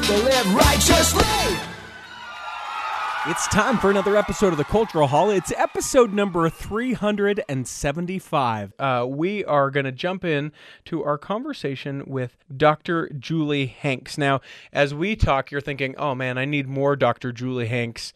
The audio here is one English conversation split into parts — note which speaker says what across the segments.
Speaker 1: people live righteously.
Speaker 2: It's time for another episode of the Cultural Hall. It's episode number 375. We are going to jump in to our conversation with Dr. Julie Hanks. Now, as we talk, you're thinking, oh man, I need more Dr. Julie Hanks.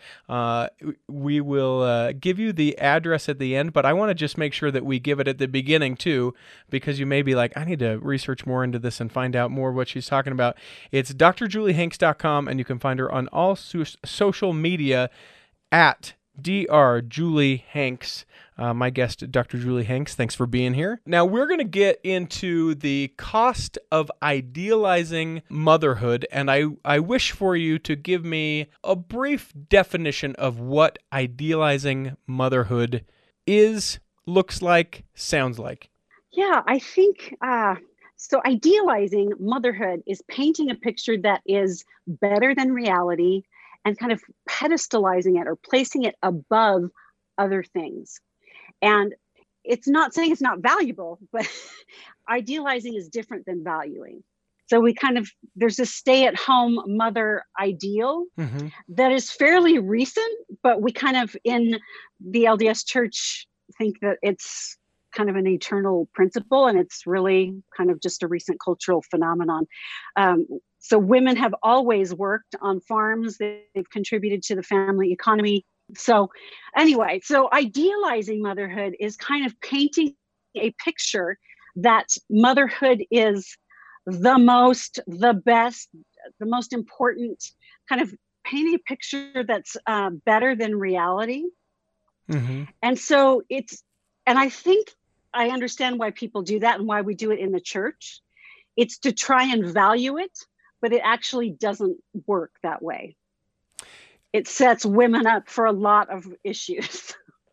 Speaker 2: We will give you the address at the end, but I want to just make sure that we give it at the beginning too, because you may be like, I need to research more into this and find out more what she's talking about. It's drjuliehanks.com, and you can find her on all social media at Dr. Julie Hanks. My guest, Dr. Julie Hanks, thanks for being here. Now, we're going to get into the cost of idealizing motherhood, and I wish for you to give me a brief definition of what idealizing motherhood is, looks like, sounds like.
Speaker 3: Yeah, I think so. Idealizing motherhood is painting a picture that is better than reality and kind of pedestalizing it or placing it above other things. And it's not saying it's not valuable, but idealizing is different than valuing. So there's a stay-at-home mother ideal that is fairly recent, but we kind of in the LDS Church think that it's kind of an eternal principle, and it's really kind of just a recent cultural phenomenon. So women have always worked on farms. They've contributed to the family economy. So anyway, so idealizing motherhood is kind of painting a picture that motherhood is the best, the most important, kind of painting a picture that's better than reality. And so and I think I understand why people do that and why we do it in the church. It's to try and value it, but it actually doesn't work that way. It sets women up for a lot of issues.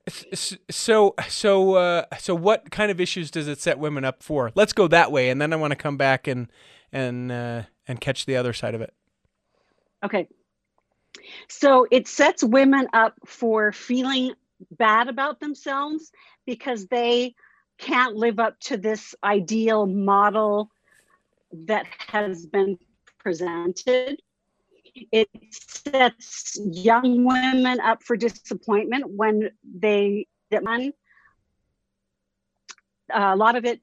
Speaker 2: So what kind of issues does it set women up for? Let's go that way, and then I want to come back and catch the other side of it.
Speaker 3: Okay. So it sets women up for feeling bad about themselves because they can't live up to this ideal model that has been presented. It sets young women up for disappointment when they get money. A lot of it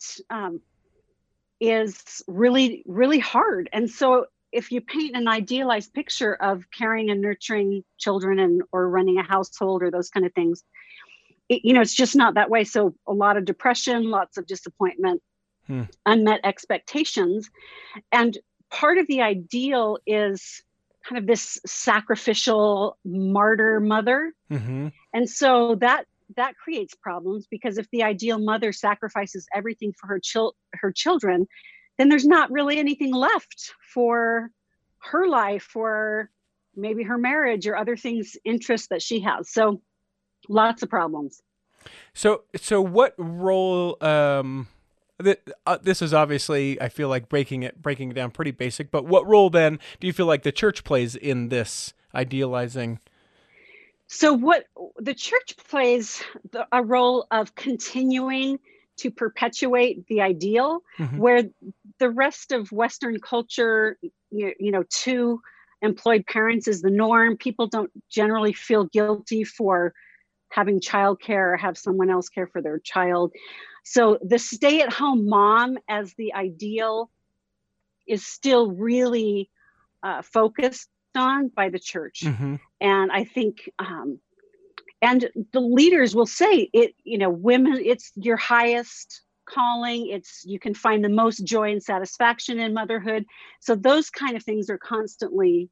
Speaker 3: is really, really hard. And so if you paint an idealized picture of caring and nurturing children or running a household or those kind of things, it's just not that way. So a lot of depression, lots of disappointment, unmet expectations. And part of the ideal is kind of this sacrificial martyr mother. And so that creates problems, because if the ideal mother sacrifices everything for her children, then there's not really anything left for her life or maybe her marriage or other things, interests that she has. So lots of problems.
Speaker 2: So what role, this is obviously, I feel like breaking it down pretty basic, but what role then do you feel like the church plays in this idealizing?
Speaker 3: So what the church plays a role of continuing to perpetuate the ideal, where the rest of Western culture, two employed parents is the norm. People don't generally feel guilty for having childcare or have someone else care for their child. So the stay-at-home mom as the ideal is still really focused on by the church. And I think, and the leaders will say it, women, it's your highest calling. You can find the most joy and satisfaction in motherhood. So those kind of things are constantly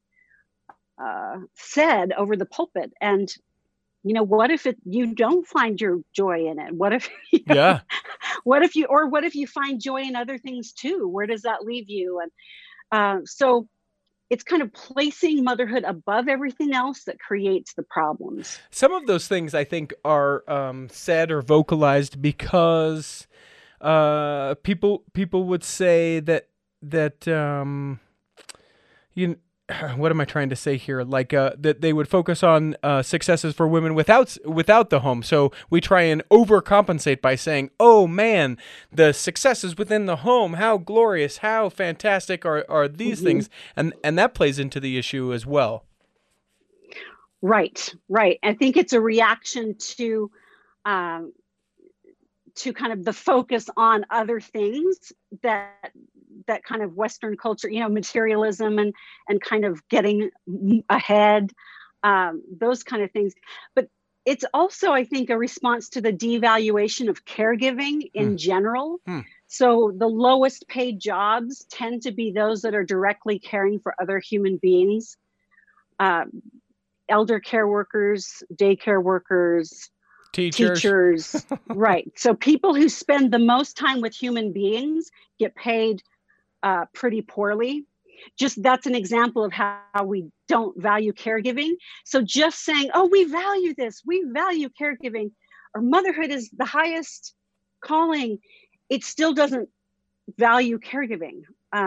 Speaker 3: said over the pulpit. And what if you don't find your joy in it? What if, what if you find joy in other things too? Where does that leave you? And so it's kind of placing motherhood above everything else that creates the problems.
Speaker 2: Some of those things I think are said or vocalized because people would say that what am I trying to say here? Like that they would focus on successes for women without the home. So we try and overcompensate by saying, "Oh man, the successes within the home, how glorious, how fantastic are these things?" And that plays into the issue as well.
Speaker 3: Right, right. I think it's a reaction to kind of the focus on other things that kind of Western culture, materialism and kind of getting ahead, those kind of things. But it's also, I think, a response to the devaluation of caregiving in general. So the lowest paid jobs tend to be those that are directly caring for other human beings, elder care workers, daycare workers, teachers. Right. So people who spend the most time with human beings get paid pretty poorly. Just that's an example of how we don't value caregiving. So just saying, oh, we value this, we value caregiving, or motherhood is the highest calling, it still doesn't value caregiving.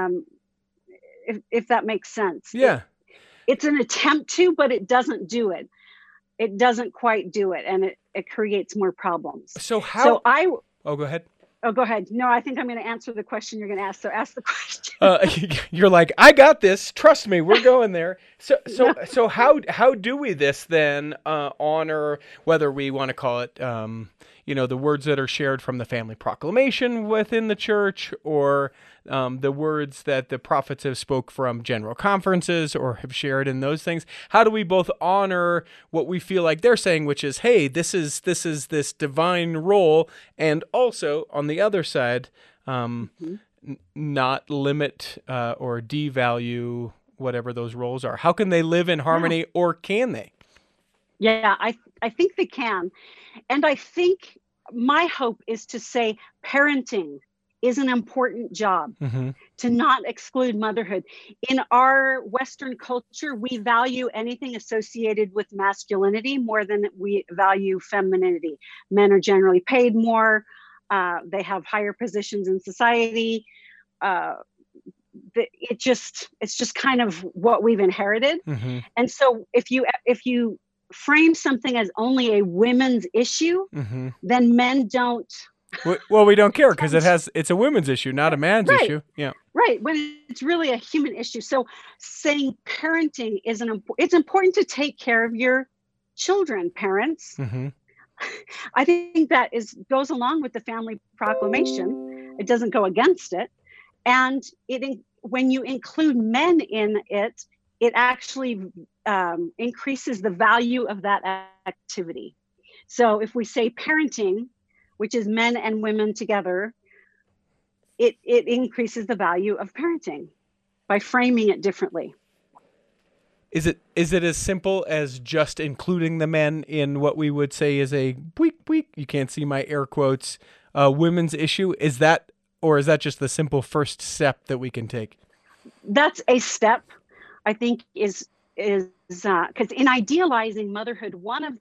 Speaker 3: If that makes sense.
Speaker 2: Yeah.
Speaker 3: It's an attempt to, but it doesn't do it. It doesn't quite do it, and it creates more problems.
Speaker 2: So how? Oh, go ahead.
Speaker 3: Oh, go ahead. No, I think I'm going to answer the question you're going to ask. So ask the question.
Speaker 2: You're like, I got this. Trust me, we're going there. So how do we this then honor, whether we want to call it, the words that are shared from the family proclamation within the church, or the words that the prophets have spoke from general conferences or have shared in those things? How do we both honor what we feel like they're saying, which is, hey, this is this divine role, and also on the other side, not limit or devalue whatever those roles are? How can they live in harmony, or can they?
Speaker 3: Yeah, I think they can. And I think my hope is to say parenting is an important job, to not exclude motherhood. In our Western culture, we value anything associated with masculinity more than we value femininity. Men are generally paid more. They have higher positions in society. It's just kind of what we've inherited. And so if you frame something as only a women's issue, then men don't.
Speaker 2: Well, we don't care because it's a women's issue, not a man's issue. Yeah. Right.
Speaker 3: When it's really a human issue. So saying parenting it's important to take care of your children, parents. I think that goes along with the family proclamation. It doesn't go against it. And when you include men in it, it actually increases the value of that activity. So if we say parenting, which is men and women together, it increases the value of parenting by framing it differently.
Speaker 2: Is it as simple as just including the men in what we would say is a you can't see my air quotes, women's issue? Is that just the simple first step that we can take? That's
Speaker 3: a step, I think, is because in idealizing motherhood, one of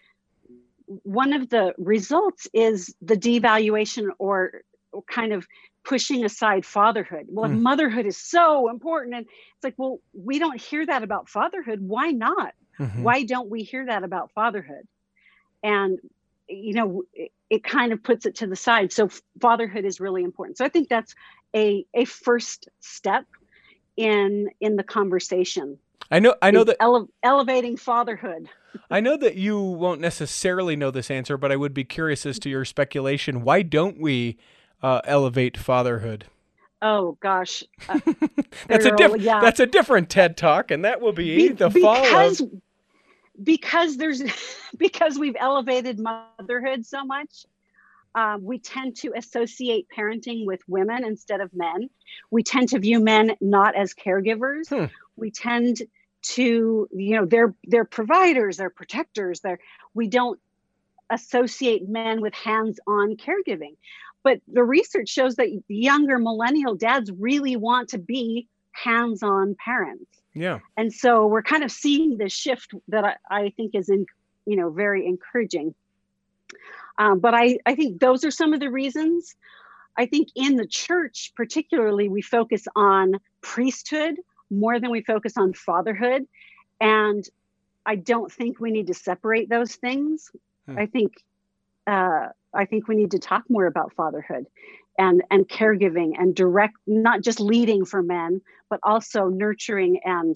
Speaker 3: the results is the devaluation or kind of pushing aside fatherhood. Well, if motherhood is so important, and it's like, well, we don't hear that about fatherhood. Why not? Why don't we hear that about fatherhood? And, it kind of puts it to the side. So fatherhood is really important. So I think that's a first step in the conversation.
Speaker 2: I know that
Speaker 3: elevating fatherhood.
Speaker 2: I know that you won't necessarily know this answer, but I would be curious as to your speculation. Why don't we elevate fatherhood?
Speaker 3: Oh gosh,
Speaker 2: that's a different TED Talk, and that will be the fall of. Because
Speaker 3: we've elevated motherhood so much. We tend to associate parenting with women instead of men. We tend to view men not as caregivers. We tend to, they're providers, they're protectors. We don't associate men with hands-on caregiving. But the research shows that younger millennial dads really want to be hands-on parents.
Speaker 2: Yeah.
Speaker 3: And so we're kind of seeing this shift that I think is very encouraging. But I think those are some of the reasons. I think in the church, particularly, we focus on priesthood more than we focus on fatherhood. And I don't think we need to separate those things. I think we need to talk more about fatherhood and caregiving and direct, not just leading for men, but also nurturing and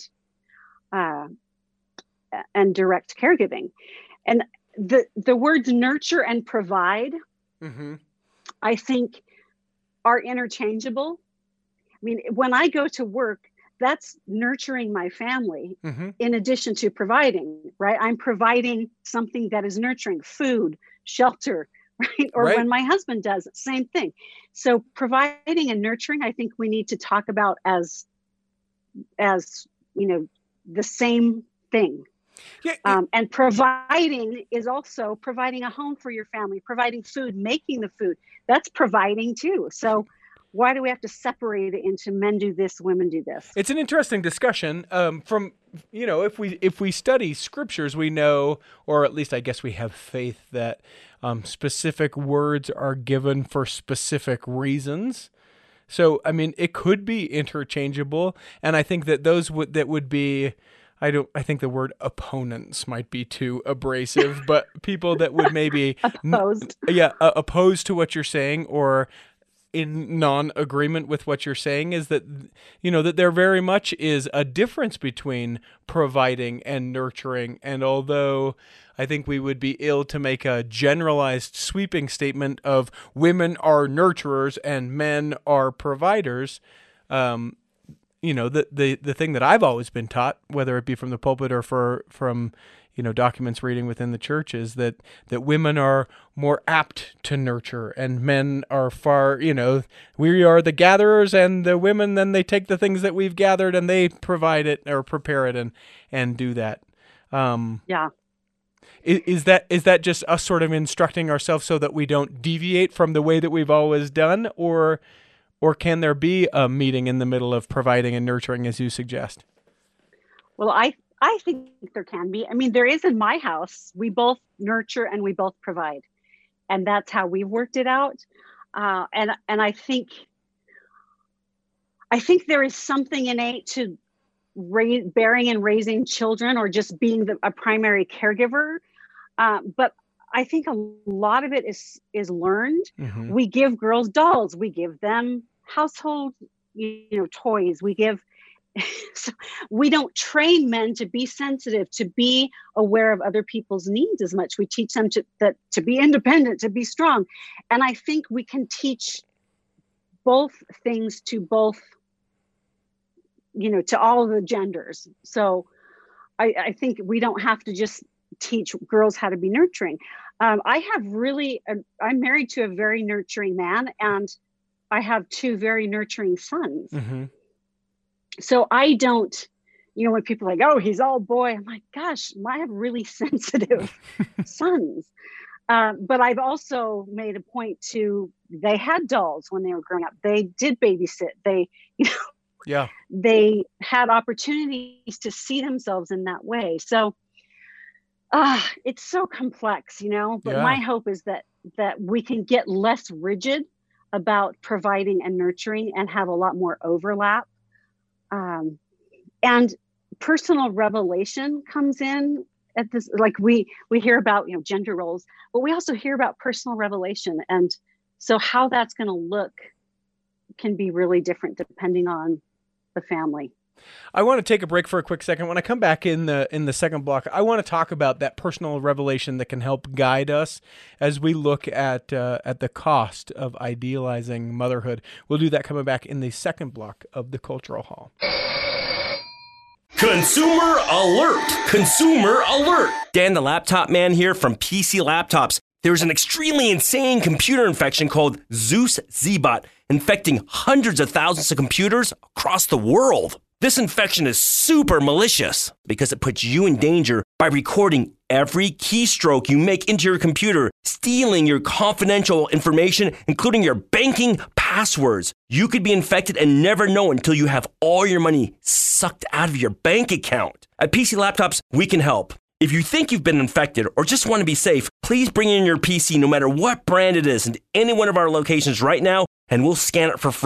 Speaker 3: direct caregiving. And the words nurture and provide, I think, are interchangeable. I mean, when I go to work, that's nurturing my family in addition to providing, right? I'm providing something that is nurturing: food, shelter, right? Or when my husband does, same thing. So providing and nurturing, I think we need to talk about as the same thing. Yeah. And providing is also providing a home for your family, providing food, making the food. That's providing too. So why do we have to separate it into men do this, women do this?
Speaker 2: It's an interesting discussion. From if we study scriptures, we know, or at least I guess we have faith that specific words are given for specific reasons. So I mean, it could be interchangeable, and I think that those that would be. I think the word opponents might be too abrasive, but people that would maybe opposed to what you're saying or in non-agreement with what you're saying is that, that there very much is a difference between providing and nurturing. And although I think we would be ill to make a generalized sweeping statement of women are nurturers and men are providers, the thing that I've always been taught, whether it be from the pulpit or from documents reading within the church, is that women are more apt to nurture and men are far, we are the gatherers, and the women, then they take the things that we've gathered and they provide it or prepare it and do that. Is that just us sort of instructing ourselves so that we don't deviate from the way that we've always done, or can there be a meeting in the middle of providing and nurturing, as you suggest?
Speaker 3: Well, I think there can be. I mean, there is in my house. We both nurture and we both provide. And that's how we've worked it out. And I think there is something innate to bearing and raising children, or just being a primary caregiver. But I think a lot of it is learned. We give girls dolls. We give them household, toys. So we don't train men to be sensitive, to be aware of other people's needs as much. We teach them to be independent, to be strong. And I think we can teach both things to both, to all of the genders. So I think we don't have to just teach girls how to be nurturing. I'm married to a very nurturing man, and I have two very nurturing sons. So I don't, when people are like, oh, he's all boy, I'm like, gosh, I have really sensitive sons. But I've also made a point they had dolls when they were growing up. They did babysit. They, they had opportunities to see themselves in that way. So it's so complex, but my hope is that we can get less rigid about providing and nurturing and have a lot more overlap. And personal revelation comes in at this, like we hear about, gender roles, but we also hear about personal revelation. And so how that's going to look can be really different depending on the family.
Speaker 2: I want to take a break for a quick second. When I come back in the second block, I want to talk about that personal revelation that can help guide us as we look at the cost of idealizing motherhood. We'll do that coming back in the second block of the Cultural Hall.
Speaker 4: Consumer alert! Consumer alert! Dan the Laptop Man here from PC Laptops. There's an extremely insane computer infection called Zeus Z-Bot infecting hundreds of thousands of computers across the world. This infection is super malicious because it puts you in danger by recording every keystroke you make into your computer, stealing your confidential information, including your banking passwords. You could be infected and never know until you have all your money sucked out of your bank account. At PC Laptops, we can help. If you think you've been infected or just want to be safe, please bring in your PC no matter what brand it is into any one of our locations right now, and we'll scan it for free.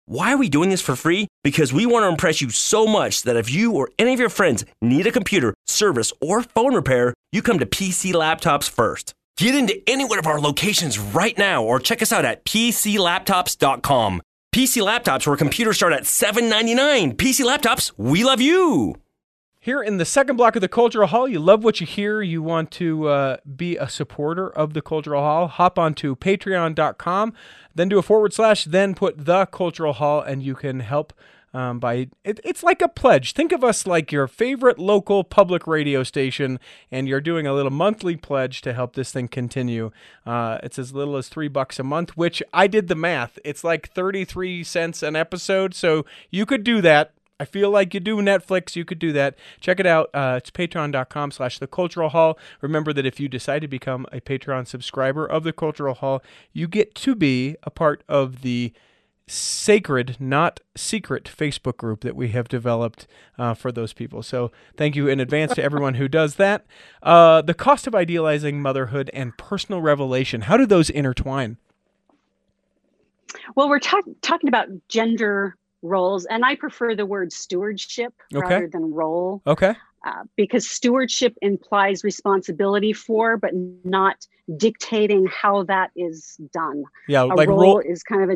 Speaker 4: Why are we doing this for free? Because we want to impress you so much that if you or any of your friends need a computer, service, or phone repair, you come to PC Laptops first. Get into any one of our locations right now or check us out at PCLaptops.com. PC Laptops, where computers start at $7.99. PC Laptops, we love you!
Speaker 2: Here in the second block of the Cultural Hall, you love what you hear, you want to be a supporter of the Cultural Hall, hop onto patreon.com, then do a /, then put the Cultural Hall, and you can help it's like a pledge. Think of us like your favorite local public radio station, and you're doing a little monthly pledge to help this thing continue. It's as little as $3 a month, which I did the math. It's like 33 cents an episode, so you could do that. I feel like you do Netflix, you could do that. Check it out. It's patreon.com/The Cultural Hall. Remember that if you decide to become a Patreon subscriber of The Cultural Hall, you get to be a part of the sacred, not secret Facebook group that we have developed for those people. So thank you in advance to everyone who does that. The cost of idealizing motherhood and personal revelation. How do those intertwine?
Speaker 3: Well, we're talking about gender roles, and I prefer the word stewardship rather than role.
Speaker 2: Okay.
Speaker 3: Because stewardship implies responsibility for, but not dictating how that is done.
Speaker 2: Yeah,
Speaker 3: like role is kind of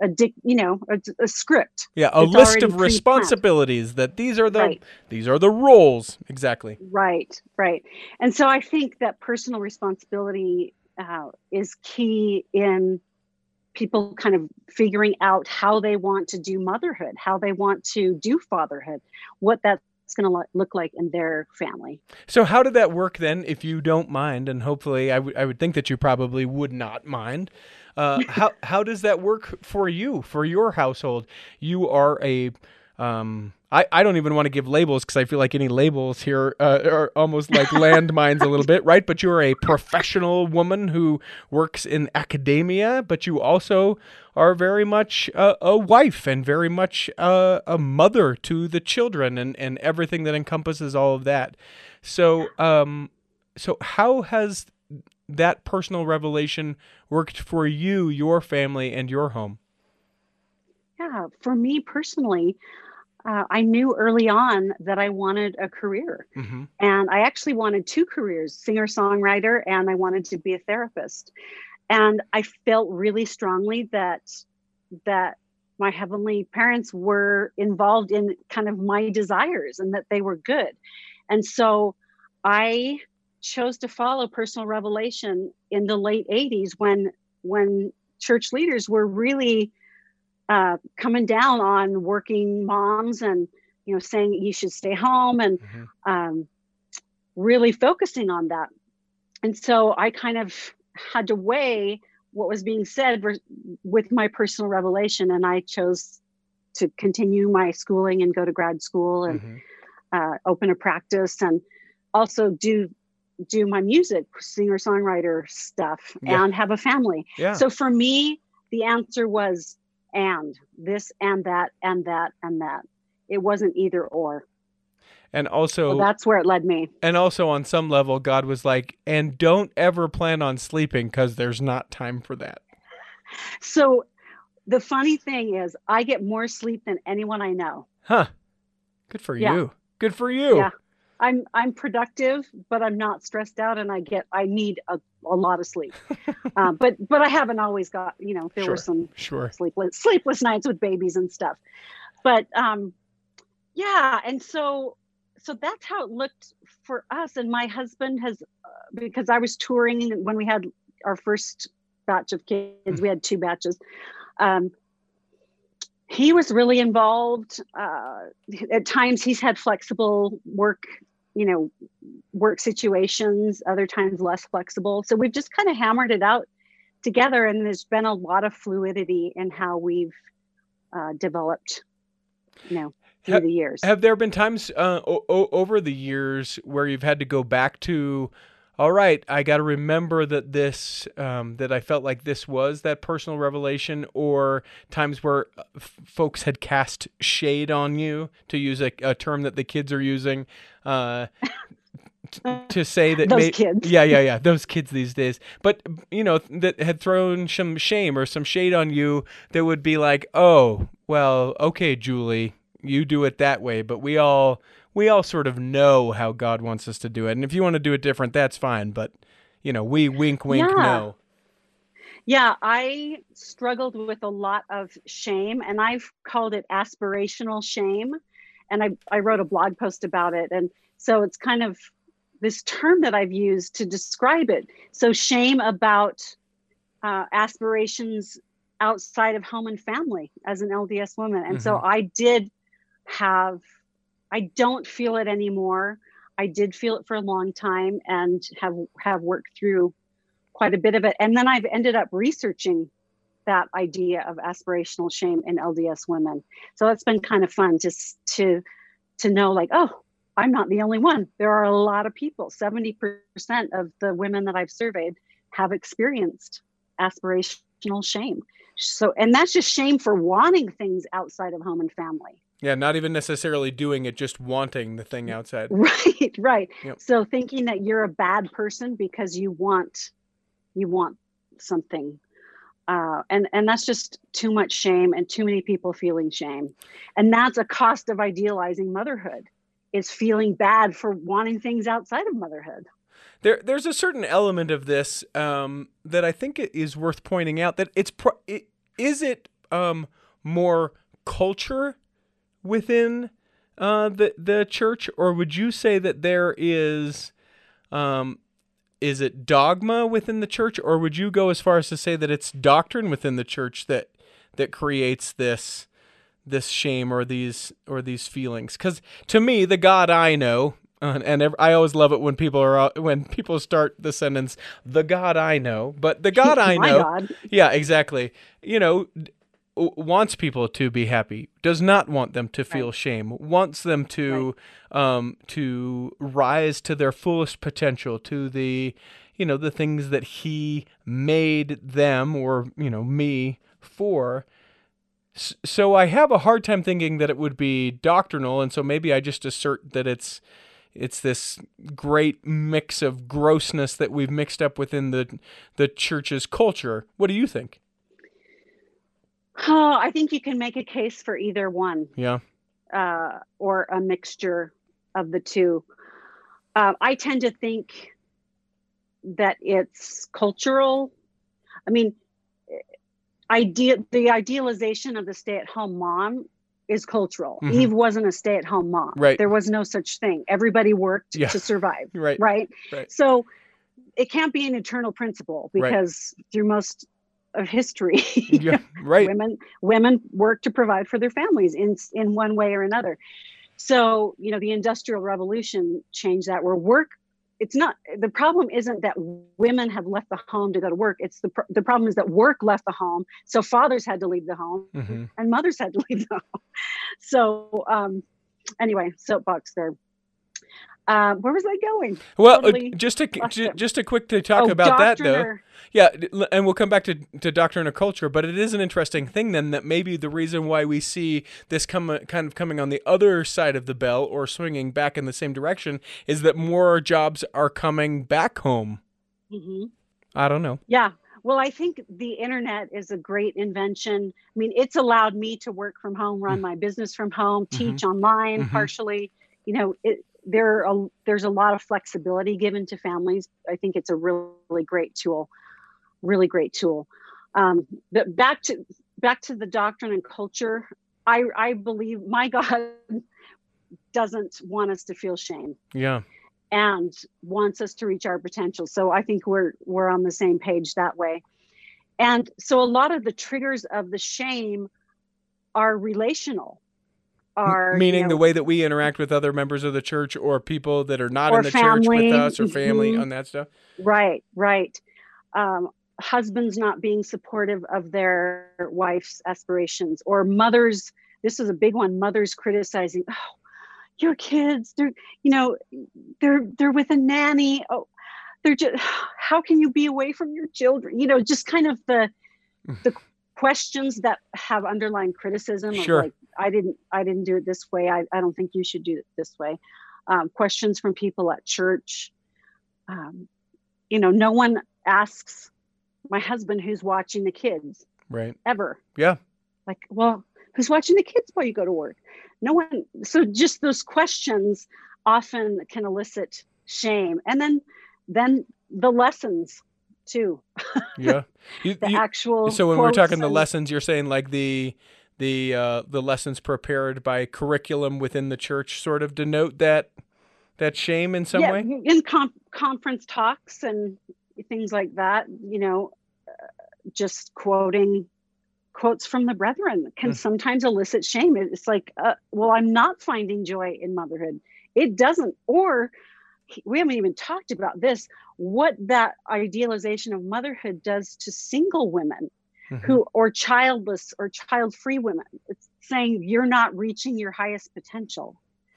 Speaker 3: a script.
Speaker 2: Yeah, a list of responsibilities that these are the roles. Exactly.
Speaker 3: Right. And so I think that personal responsibility is key in people kind of figuring out how they want to do motherhood, how they want to do fatherhood, what that's going to look like in their family.
Speaker 2: So how did that work then, if you don't mind? And hopefully I would think that you probably would not mind. How does that work for you, for your household? You are a I don't even want to give labels because I feel like any labels here are almost like landmines a little bit, right? But you're a professional woman who works in academia, but you also are very much a wife and very much a mother to the children and everything that encompasses all of that. So, so how has that personal revelation worked for you, your family, and your home?
Speaker 3: Yeah, for me personally, I knew early on that I wanted a career. Mm-hmm. And I actually wanted two careers, singer-songwriter, and I wanted to be a therapist. And I felt really strongly that my heavenly parents were involved in kind of my desires and that they were good. And so I chose to follow personal revelation in the late 80s when church leaders were really coming down on working moms and, saying you should stay home and really focusing on that. And so I kind of had to weigh what was being said with my personal revelation. And I chose to continue my schooling and go to grad school and open a practice and also do my music, singer-songwriter stuff and have a family. Yeah. So for me, the answer was and this and that and that and that. It wasn't either or.
Speaker 2: And also,
Speaker 3: that's where it led me.
Speaker 2: And also on some level, God was like, and don't ever plan on sleeping because there's not time for that.
Speaker 3: So the funny thing is I get more sleep than anyone I know.
Speaker 2: Huh. Good for you. Good for you.
Speaker 3: Yeah. I'm productive, but I'm not stressed out, and I need a lot of sleep. But I haven't always got, there were some sleepless nights with babies and stuff. But and so that's how it looked for us. And my husband has, because I was touring when we had our first batch of kids, we had two batches. He was really involved. At times he's had flexible work situations, other times less flexible. So we've just kind of hammered it out together. And there's been a lot of fluidity in how we've developed, through the years.
Speaker 2: Have there been times over the years where you've had to go back to, all right, I got to remember that this, that I felt like this was that personal revelation, or times where folks had cast shade on you, to use a term that the kids are using, to say that
Speaker 3: kids.
Speaker 2: Yeah, those kids these days. But that had thrown some shame or some shade on you that would be like, oh, well, okay, Julie, you do it that way, but we all sort of know how God wants us to do it. And if you want to do it different, that's fine. But, we wink, wink,
Speaker 3: Yeah.
Speaker 2: no.
Speaker 3: Yeah, I struggled with a lot of shame, and I've called it aspirational shame. And I wrote a blog post about it. And so it's kind of this term that I've used to describe it. So shame about aspirations outside of home and family as an LDS woman. And so I don't feel it anymore. I did feel it for a long time and have worked through quite a bit of it. And then I've ended up researching that idea of aspirational shame in LDS women. So it's been kind of fun just to know, like, oh, I'm not the only one. There are a lot of people. 70% of the women that I've surveyed have experienced aspirational shame. So, and that's just shame for wanting things outside of home and family.
Speaker 2: Yeah, not even necessarily doing it, just wanting the thing outside.
Speaker 3: Right, right.
Speaker 2: Yep.
Speaker 3: So thinking that you're a bad person because you want something. And that's just too much shame and too many people feeling shame. And that's a cost of idealizing motherhood, is feeling bad for wanting things outside of motherhood.
Speaker 2: There's a certain element of this that I think is worth pointing out, that is it more culture within the church, or would you say that there is it dogma within the church, or would you go as far as to say that it's doctrine within the church that creates this shame or these feelings? Because to me, the God I know, I always love it when people start the sentence, "The God I know," but the God I
Speaker 3: My
Speaker 2: know,
Speaker 3: God.
Speaker 2: yeah, exactly. Wants people to be happy, does not want them to feel shame, wants them to rise to their fullest potential, to the the things that He made them, or me, for. So I have a hard time thinking that it would be doctrinal, and so maybe I just assert that it's this great mix of grossness that we've mixed up within the church's culture. What do you think?
Speaker 3: Oh, I think you can make a case for either one.
Speaker 2: Yeah.
Speaker 3: Or a mixture of the two. I tend to think that it's cultural. I mean, the idealization of the stay-at-home mom is cultural.
Speaker 2: Mm-hmm.
Speaker 3: Eve wasn't a stay-at-home mom.
Speaker 2: Right.
Speaker 3: There was no such thing. Everybody worked to survive. Right. So it can't be an eternal principle, because through most of history, women work to provide for their families in one way or another. So, the Industrial Revolution changed that, where the problem isn't that women have left the home to go to work. It's the problem is that work left the home. So fathers had to leave the home, and mothers had to leave the home. So anyway, soapbox there. Where was I going?
Speaker 2: Well,
Speaker 3: totally
Speaker 2: just to quickly talk about that, though. Yeah, and we'll come back to doctrine or culture, but it is an interesting thing then, that maybe the reason why we see this kind of coming on the other side of the bell, or swinging back in the same direction, is that more jobs are coming back home. Mm-hmm. I don't know.
Speaker 3: Yeah. Well, I think the internet is a great invention. I mean, it's allowed me to work from home, run my business from home, teach online partially. There's a lot of flexibility given to families. I think it's a really great tool. But back to the doctrine and culture, I believe my God doesn't want us to feel shame.
Speaker 2: Yeah.
Speaker 3: And wants us to reach our potential. So I think we're on the same page that way. And so a lot of the triggers of the shame are relational.
Speaker 2: Meaning the way that we interact with other members of the church, or people that are not in the church with us, or family, on that stuff. Right.
Speaker 3: Husbands not being supportive of their wife's aspirations, or mothers. This is a big one. Mothers criticizing, oh, your kids, they're with a nanny. Oh, they're just, how can you be away from your children? Just kind of the questions that have underlying criticism of, like, I didn't do it this way. I don't think you should do it this way. Questions from people at church. No one asks my husband who's watching the kids.
Speaker 2: Right.
Speaker 3: Ever.
Speaker 2: Yeah.
Speaker 3: Like, well, Who's watching the kids while you go to work? No one. So just those questions often can elicit shame. And then the lessons too.
Speaker 2: Yeah.
Speaker 3: The actual
Speaker 2: So when we're talking the
Speaker 3: and,
Speaker 2: lessons, you're saying like the lessons prepared by curriculum within the church sort of denote that shame in some way?
Speaker 3: In conference talks and things like that, just quoting quotes from the brethren can sometimes elicit shame. It's like, well, I'm not finding joy in motherhood. It doesn't, or we haven't even talked about this, what that idealization of motherhood does to single women who, or childless or child-free women. It's saying you're not reaching your highest potential.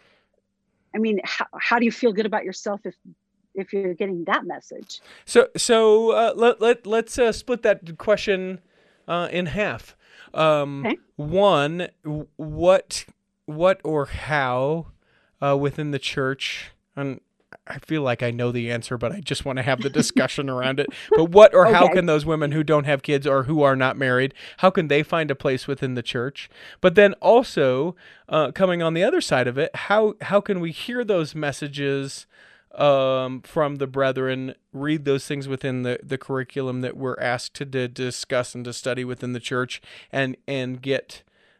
Speaker 3: I mean, how do you feel good about yourself if you're getting that message?
Speaker 2: So let's split that question in half.
Speaker 3: Okay.
Speaker 2: One, what or how within the church, and I feel like I know the answer, but I just want to have the discussion around it. But what or how can those women who don't have kids or who are not married, how can they find a place within the church? But then also, coming on the other side of it, how can we hear those messages from the brethren, read those things within the curriculum that we're asked to discuss and to study within the church, and get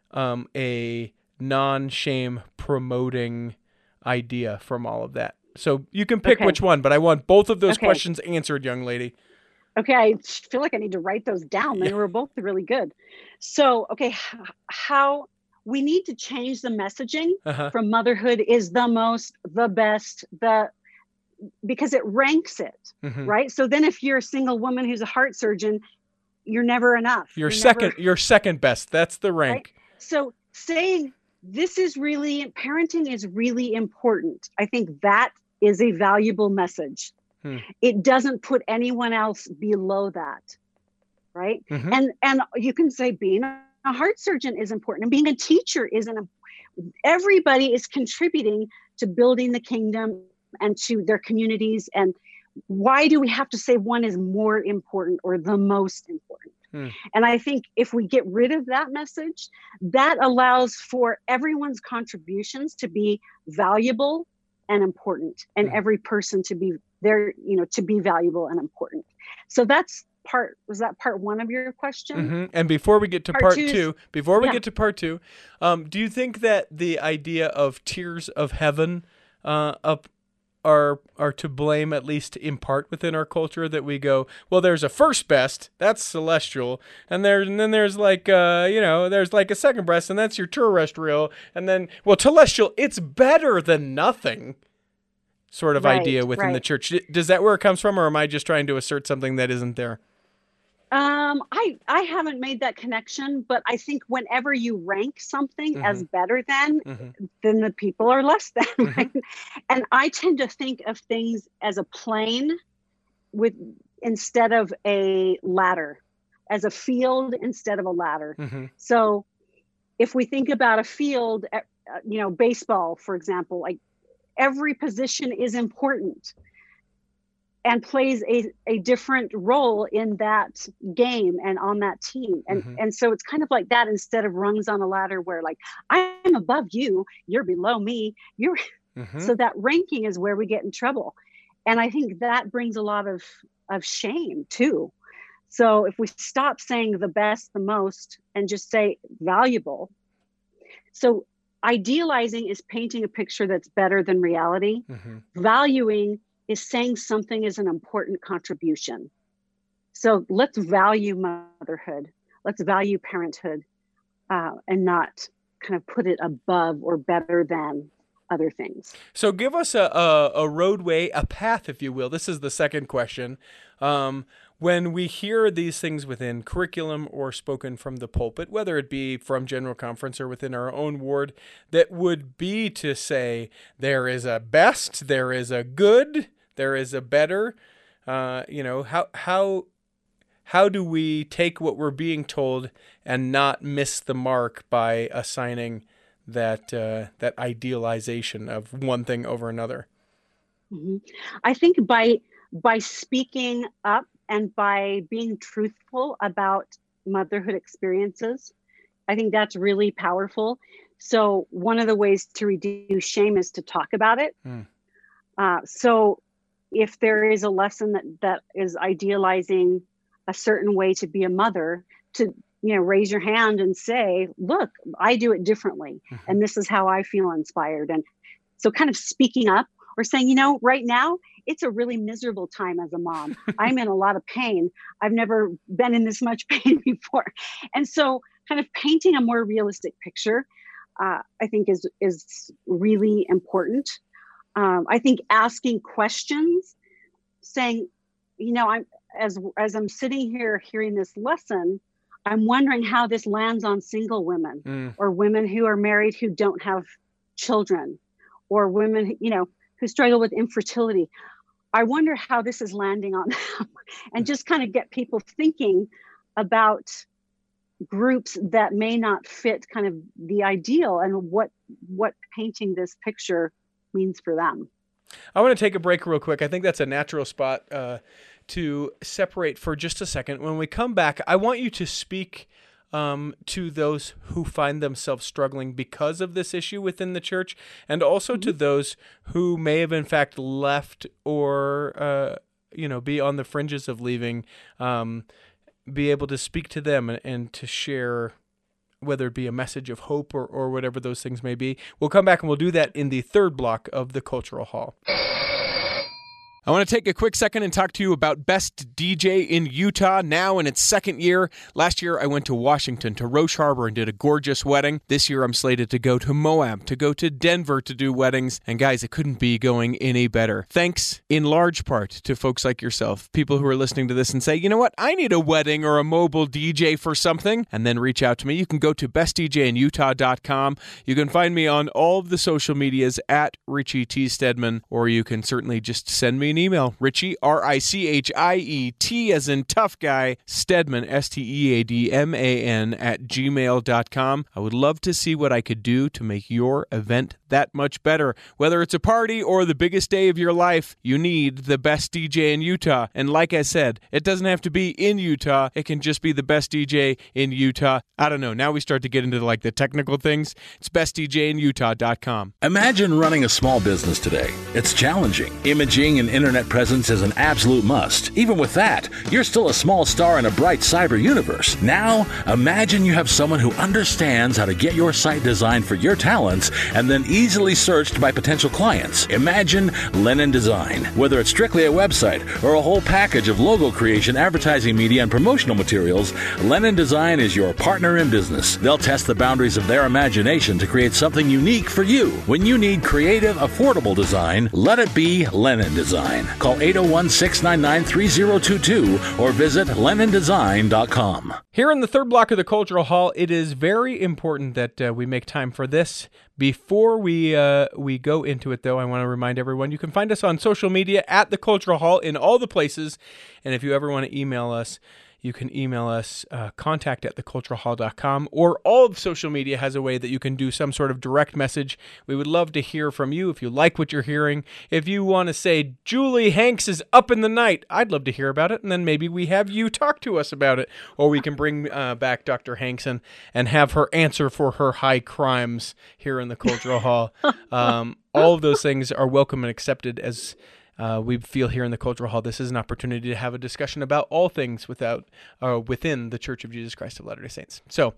Speaker 2: a non-shame promoting idea from all of that? So you can pick which one, but I want both of those questions answered, young lady.
Speaker 3: Okay, I feel like I need to write those down. They were both really good. So, how we need to change the messaging from motherhood is the best, because it ranks it, right? So then if you're a single woman who's a heart surgeon, you're never enough.
Speaker 2: You're second best. That's the rank.
Speaker 3: Right? So saying parenting is really important. I think that is a valuable message. It doesn't put anyone else below that, right? And you can say being a heart surgeon is important, and being a teacher everybody is contributing to building the kingdom and to their communities. And why do we have to say one is more important or the most important? And I think if we get rid of that message, that allows for everyone's contributions to be valuable and important, and every person to be there, to be valuable and important. So was that part one of your question? And
Speaker 2: before we get to part two, do you think that the idea of tiers of heaven are to blame, at least in part within our culture, that we go, well, there's a first best, that's celestial, and then there's like there's like a second best, and that's your terrestrial, and then, well, telestial, it's better than nothing sort of idea within the church. Does that where it comes from, or am I just trying to assert something that isn't there?
Speaker 3: I haven't made that connection, but I think whenever you rank something as better than, then the people are less than. Right? And I tend to think of things as a plane instead of a ladder, as a field instead of a ladder. So if we think about a field, baseball, for example, like every position is important and plays a different role in that game and on that team. And so it's kind of like that, instead of rungs on a ladder where like, I'm above you, you're below me, so that ranking is where we get in trouble. And I think that brings a lot of shame too. So if we stop saying the best, the most, and just say valuable. So idealizing is painting a picture that's better than reality. Valuing is saying something is an important contribution. So let's value motherhood. Let's value parenthood, and not kind of put it above or better than other things.
Speaker 2: So give us a roadway, a path, if you will. This is the second question. When we hear these things within curriculum or spoken from the pulpit, whether it be from General Conference or within our own ward, that would be to say there is a best, there is a good, there is a better. How do we take what we're being told and not miss the mark by assigning that idealization of one thing over another?
Speaker 3: I think by speaking up and by being truthful about motherhood experiences, I think that's really powerful. So one of the ways to reduce shame is to talk about it. So if there is a lesson that is idealizing a certain way to be a mother, to raise your hand and say, look, I do it differently. And this is how I feel inspired. And so kind of speaking up or saying, right now, it's a really miserable time as a mom. I'm in a lot of pain. I've never been in this much pain before. And so kind of painting a more realistic picture, I think is really important. I think asking questions, saying, I'm as I'm sitting here hearing this lesson, I'm wondering how this lands on single women or women who are married who don't have children, or women, who struggle with infertility. I wonder how this is landing on them, and just kind of get people thinking about groups that may not fit kind of the ideal, and what painting this picture means for them.
Speaker 2: I want to take a break real quick. I think that's a natural spot to separate for just a second. When we come back, I want you to speak to those who find themselves struggling because of this issue within the church, and also to those who may have in fact left or be on the fringes of leaving, be able to speak to them and to share, whether it be a message of hope or whatever those things may be. We'll come back and we'll do that in the third block of the Cultural Hall. I want to take a quick second and talk to you about Best DJ in Utah, now in its second year. Last year, I went to Washington, to Roche Harbor, and did a gorgeous wedding. This year, I'm slated to go to Moab, to go to Denver to do weddings. And guys, it couldn't be going any better. Thanks, in large part, to folks like yourself, people who are listening to this and say, you know what, I need a wedding or a mobile DJ for something, and then reach out to me. You can go to bestdjinutah.com. You can find me on all of the social medias at Richie T. Stedman, or you can certainly just send me an email, Richie, R-I-C-H-I-E-T as in tough guy, Stedman, S-T-E-A-D-M-A-N @gmail.com. I would love to see what I could do to make your event that much better. Whether it's a party or the biggest day of your life, you need the best DJ in Utah. And like I said, it doesn't have to be in Utah. It can just be the best DJ in Utah. I don't know. Now we start to get into the technical things. It's bestdjinutah.com.
Speaker 5: Imagine running a small business today. It's challenging. Imaging and internet presence is an absolute must. Even with that, you're still a small star in a bright cyber universe. Now, imagine you have someone who understands how to get your site designed for your talents and then easily searched by potential clients. Imagine Lennon Design. Whether it's strictly a website or a whole package of logo creation, advertising media, and promotional materials, Lennon Design is your partner in business. They'll test the boundaries of their imagination to create something unique for you. When you need creative, affordable design, let it be Lennon Design. Call 801-699-3022 or visit LennonDesign.com.
Speaker 2: Here in the third block of the Cultural Hall, it is very important that we make time for this. Before we go into it, though, I want to remind everyone you can find us on social media at the Cultural Hall in all the places. And if you ever want to email us, you can email us contact@theculturalhall.com, or all of social media has a way that you can do some sort of direct message. We would love to hear from you if you like what you're hearing. If you want to say, Julie Hanks is up in the night, I'd love to hear about it, and then maybe we have you talk to us about it. Or we can bring back Dr. Hanks and have her answer for her high crimes here in the Cultural Hall. All of those things are welcome and accepted as we feel here in the Cultural Hall. This is an opportunity to have a discussion about all things within the Church of Jesus Christ of Latter-day Saints. So,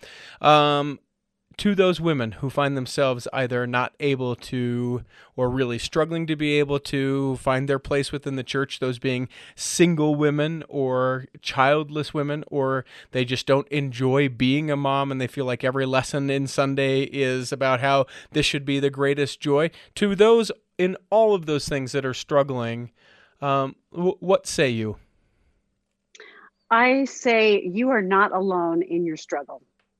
Speaker 2: to those women who find themselves either not able to, or really struggling to be able to find their place within the church, those being single women or childless women, or they just don't enjoy being a mom and they feel like every lesson in Sunday is about how this should be the greatest joy. To those in all of those things that are struggling, what say you?
Speaker 3: I say you are not alone in your struggle.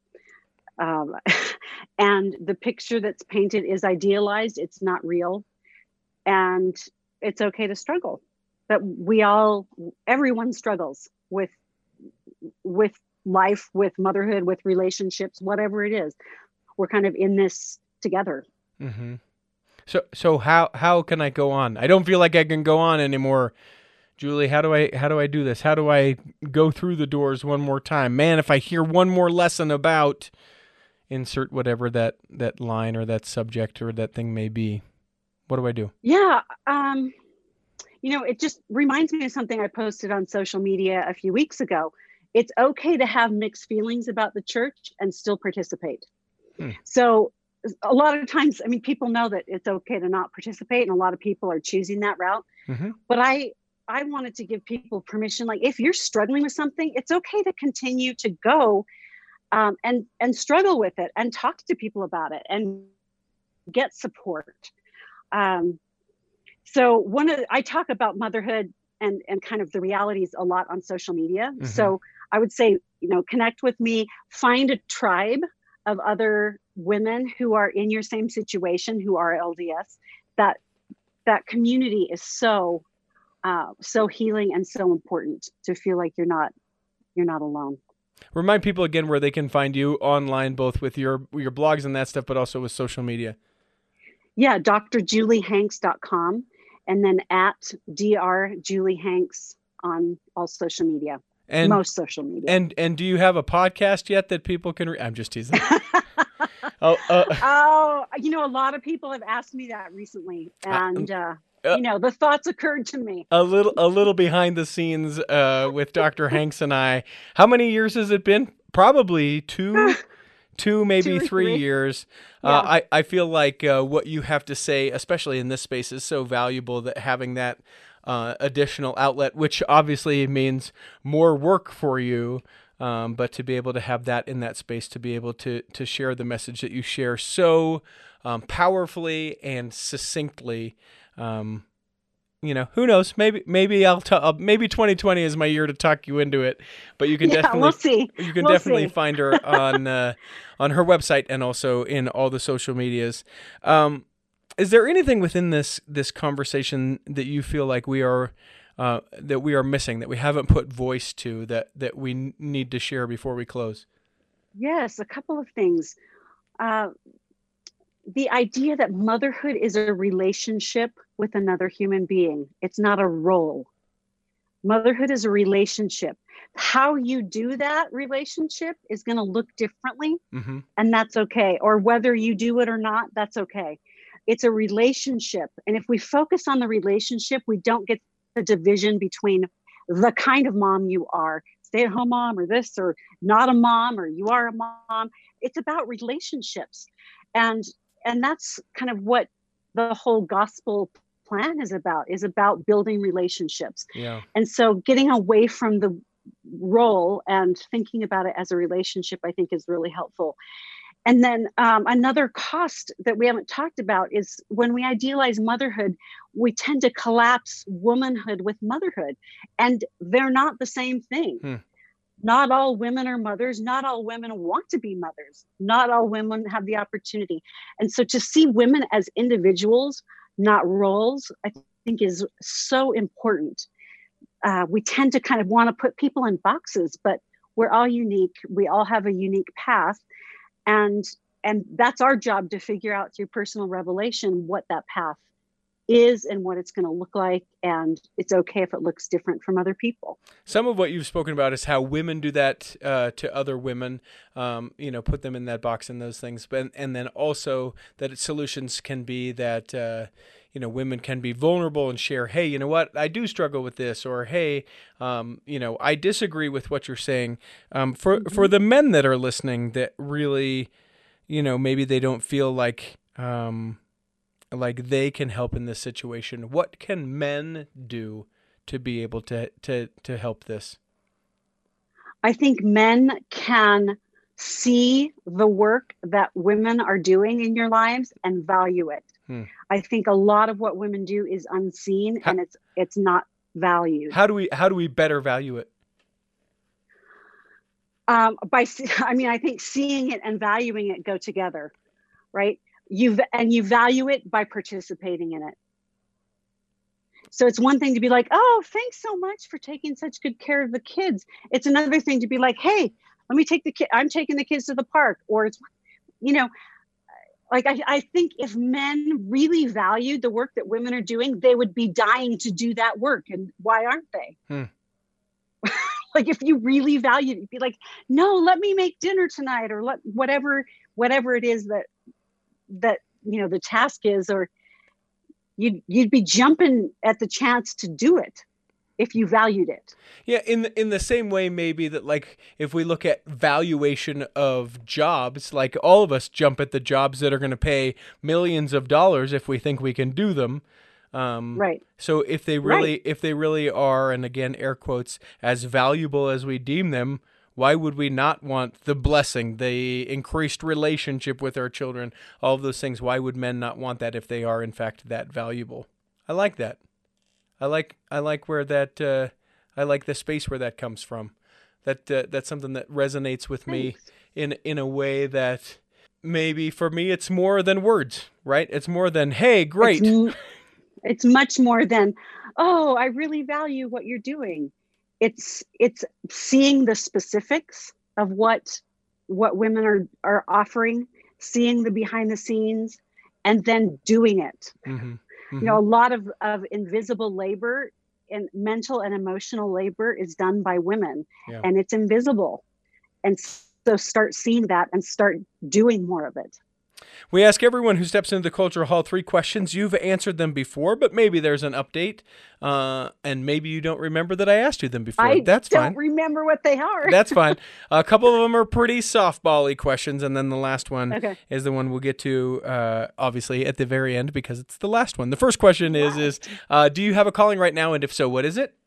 Speaker 3: And the picture that's painted is idealized. It's not real. And it's okay to struggle. But everyone struggles with life, with motherhood, with relationships, whatever it is. We're kind of in this together.
Speaker 2: Mm-hmm. So how can I go on? I don't feel like I can go on anymore. Julie, how do I do this? How do I go through the doors one more time? Man, if I hear one more lesson about insert whatever that line or that subject or that thing may be? What do I do?
Speaker 3: Yeah. It just reminds me of something I posted on social media a few weeks ago. It's okay to have mixed feelings about the church and still participate. So a lot of times, people know that it's okay to not participate, and a lot of people are choosing that route. But I wanted to give people permission. Like, if you're struggling with something, it's okay to continue to go and struggle with it and talk to people about it and get support. So I talk about motherhood and kind of the realities a lot on social media. So I would say, connect with me, find a tribe of other women who are in your same situation, who are LDS. That community is so healing and so important to feel like you're not alone.
Speaker 2: Remind people again where they can find you online, both with your blogs and that stuff, but also with social media.
Speaker 3: Yeah, drjuliehanks.com, and then at drjuliehanks on all social media. And most social media.
Speaker 2: And do you have a podcast yet that people can I'm just teasing.
Speaker 3: A lot of people have asked me that recently, and the thoughts occurred to me.
Speaker 2: A little behind the scenes with Dr. Hanks and I. How many years has it been? Probably two, maybe 3 years.
Speaker 3: Yeah.
Speaker 2: I feel like what you have to say, especially in this space, is so valuable, that having that additional outlet, which obviously means more work for you, but to be able to have that in that space, to be able to share the message that you share so powerfully and succinctly. Who knows? Maybe maybe 2020 is my year to talk you into it. But you can definitely,
Speaker 3: we'll see.
Speaker 2: You can definitely find her on her website and also in all the social medias. Is there anything within this conversation that you feel like we are missing, that we haven't put voice to, that we need to share before we close?
Speaker 3: Yes, a couple of things. The idea that motherhood is a relationship with another human being. It's not a role. Motherhood is a relationship. How you do that relationship is going to look differently, and that's okay. Or whether you do it or not, that's okay. It's a relationship. And if we focus on the relationship, we don't get the division between the kind of mom you are, stay-at-home mom, or this, or not a mom, or you are a mom. It's about relationships. And that's kind of what the whole gospel plan is about building relationships.
Speaker 2: Yeah.
Speaker 3: And so getting away from the role and thinking about it as a relationship, I think, is really helpful. And then another cost that we haven't talked about is when we idealize motherhood, we tend to collapse womanhood with motherhood, and they're not the same thing. Not all women are mothers. Not all women want to be mothers. Not all women have the opportunity. And so to see women as individuals, not roles, I think is so important. We tend to kind of want to put people in boxes, but we're all unique. We all have a unique path. And that's our job, to figure out through personal revelation what that path is and what it's going to look like. And it's okay if it looks different from other people.
Speaker 2: Some of what you've spoken about is how women do that to other women, put them in that box and those things. But and then also that solutions can be that, women can be vulnerable and share, hey, you know what, I do struggle with this, or hey, I disagree with what you're saying. For the men that are listening that really, maybe they don't feel like they can help in this situation, what can men do to be able to help this?
Speaker 3: I think men can see the work that women are doing in your lives and value it. I think a lot of what women do is unseen, and it's not valued. How do
Speaker 2: we better value it?
Speaker 3: I think seeing it and valuing it go together, right? You value it by participating in it. So it's one thing to be like, oh, thanks so much for taking such good care of the kids. It's another thing to be like, hey, let me take I'm taking the kids to the park. Or it's, I think if men really valued the work that women are doing, they would be dying to do that work. And why aren't they? Like, if you really valued it, you'd be like, no, let me make dinner tonight, or whatever whatever it is that the task is, or you'd be jumping at the chance to do it if you valued it.
Speaker 2: Yeah, in the same way maybe that, like, if we look at valuation of jobs, like all of us jump at the jobs that are going to pay millions of dollars if we think we can do them.
Speaker 3: Right.
Speaker 2: So if they really are, and again, air quotes, as valuable as we deem them, why would we not want the blessing, the increased relationship with our children, all of those things? Why would men not want that if they are in fact that valuable? I like that. I like where that I like the space where that comes from. That's something that resonates with me in a way that maybe for me it's more than words, right? It's more than, hey, great.
Speaker 3: It's much more than, oh, I really value what you're doing. It's seeing the specifics of what women are offering, seeing the behind the scenes, and then doing it.
Speaker 2: Mm-hmm.
Speaker 3: Mm-hmm. A lot of invisible labor and mental and emotional labor is done by women, and it's invisible. And so start seeing that and start doing more of it.
Speaker 2: We ask everyone who steps into the Cultural Hall 3 questions. You've answered them before, but maybe there's an update, and maybe you don't remember that I asked you them before. That's fine.
Speaker 3: I don't remember what they are.
Speaker 2: That's fine. A couple of them are pretty softball-y questions, and then the last one is the one we'll get to, obviously, at the very end, because it's the last one. The first question is do you have a calling right now, and if so, what is it?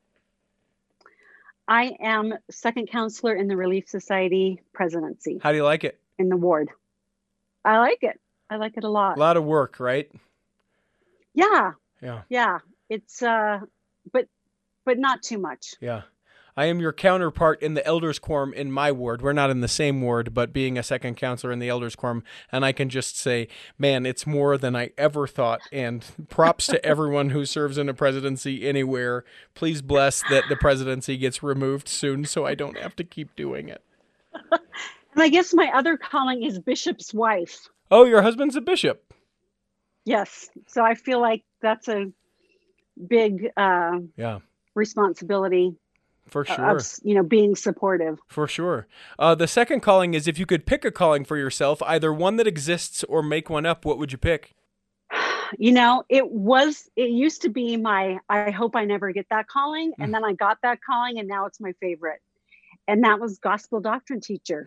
Speaker 3: I am second counselor in the Relief Society presidency.
Speaker 2: How do you like it?
Speaker 3: In the ward. I like it. I like it a lot.
Speaker 2: A lot of work, right?
Speaker 3: Yeah.
Speaker 2: Yeah.
Speaker 3: Yeah. It's but not too much.
Speaker 2: Yeah. I am your counterpart in the elders quorum in my ward. We're not in the same ward, but being a second counselor in the elders quorum, and I can just say, man, it's more than I ever thought. And props to everyone who serves in a presidency anywhere. Please bless that the presidency gets removed soon so I don't have to keep doing it.
Speaker 3: And I guess my other calling is bishop's wife.
Speaker 2: Oh, your husband's a bishop.
Speaker 3: Yes. So I feel like that's a big responsibility.
Speaker 2: For sure.
Speaker 3: Of, being supportive.
Speaker 2: For sure. The second calling is, if you could pick a calling for yourself, either one that exists or make one up, what would you pick?
Speaker 3: It used to be I hope I never get that calling. And then I got that calling, and now it's my favorite. And that was gospel doctrine teacher.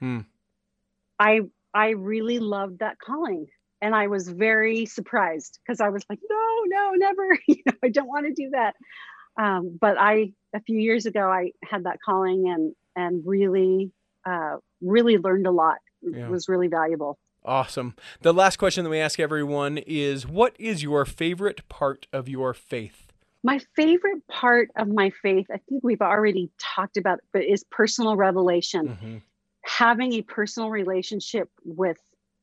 Speaker 3: I really loved that calling. And I was very surprised because I was like, no, never. I don't want to do that. But a few years ago, I had that calling and really learned a lot. It was really valuable.
Speaker 2: Awesome. The last question that we ask everyone is, what is your favorite part of your faith?
Speaker 3: My favorite part of my faith, I think we've already talked about it, but is personal revelation. Mm-hmm. Having a personal relationship with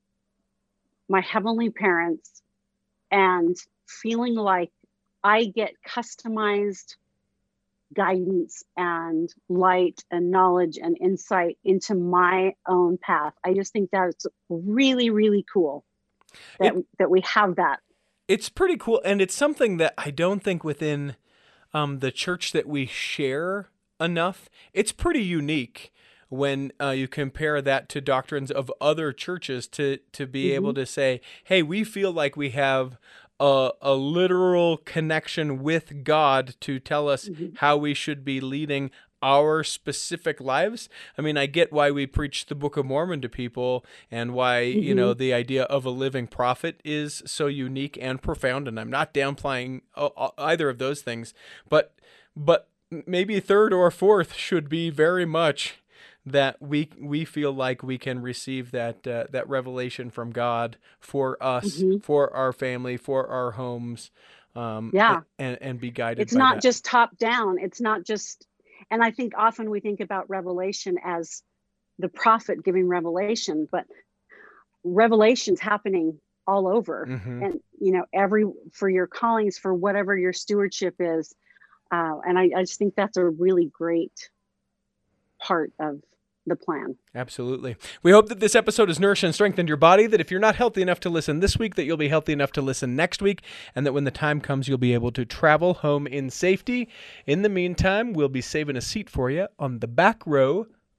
Speaker 3: my heavenly parents and feeling like I get customized guidance and light and knowledge and insight into my own path. I just think that's really, really cool that we have that.
Speaker 2: It's pretty cool, and it's something that I don't think within the church that we share enough. It's pretty unique when you compare that to doctrines of other churches to be able to say, hey, we feel like we have a literal connection with God to tell us how we should be leading our specific lives. I mean, I get why we preach the Book of Mormon to people and why, the idea of a living prophet is so unique and profound. And I'm not downplaying either of those things, but maybe third or fourth should be very much that we feel like we can receive that revelation from God for us, for our family, for our homes, and be guided.
Speaker 3: It's not just top down. It's not just. And I think often we think about revelation as the prophet giving revelation, but revelation's happening all over. And, for your callings, for whatever your stewardship is. And I just think that's a really great part of the plan.
Speaker 2: Absolutely. We hope that this episode has nourished and strengthened your body, that if you're not healthy enough to listen this week, that you'll be healthy enough to listen next week, and that when the time comes, you'll be able to travel home in safety. In the meantime, we'll be saving a seat for you on the back row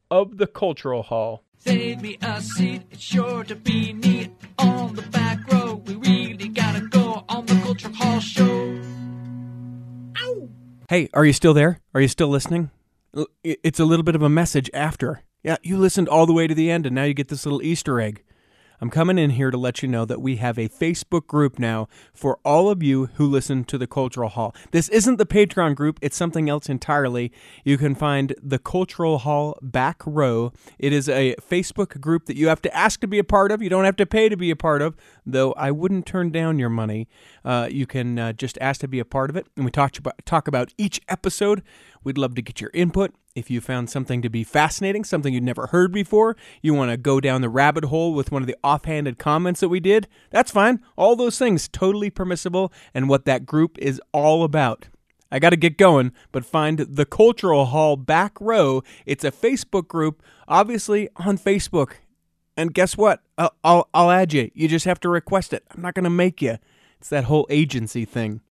Speaker 2: of the Cultural Hall.
Speaker 1: Save me a seat, it's sure to be neat. On the back row, we really gotta go on the Cultural Hall show. Ow!
Speaker 2: Hey, are you still there? Are you still listening? It's a little bit of a message after. Yeah, you listened all the way to the end, and now you get this little Easter egg. I'm coming in here to let you know that we have a Facebook group now for all of you who listen to the Cultural Hall. This isn't the Patreon group. It's something else entirely. You can find the Cultural Hall Back Row. It is a Facebook group that you have to ask to be a part of. You don't have to pay to be a part of, though I wouldn't turn down your money. You can just ask to be a part of it, and we talk about each episode. We'd love to get your input. If you found something to be fascinating, something you'd never heard before, you want to go down the rabbit hole with one of the offhanded comments that we did, that's fine. All those things totally permissible and what that group is all about. I got to get going, but find the Cultural Hall Back Row. It's a Facebook group, obviously on Facebook. And guess what? I'll add you. You just have to request it. I'm not going to make you. It's that whole agency thing.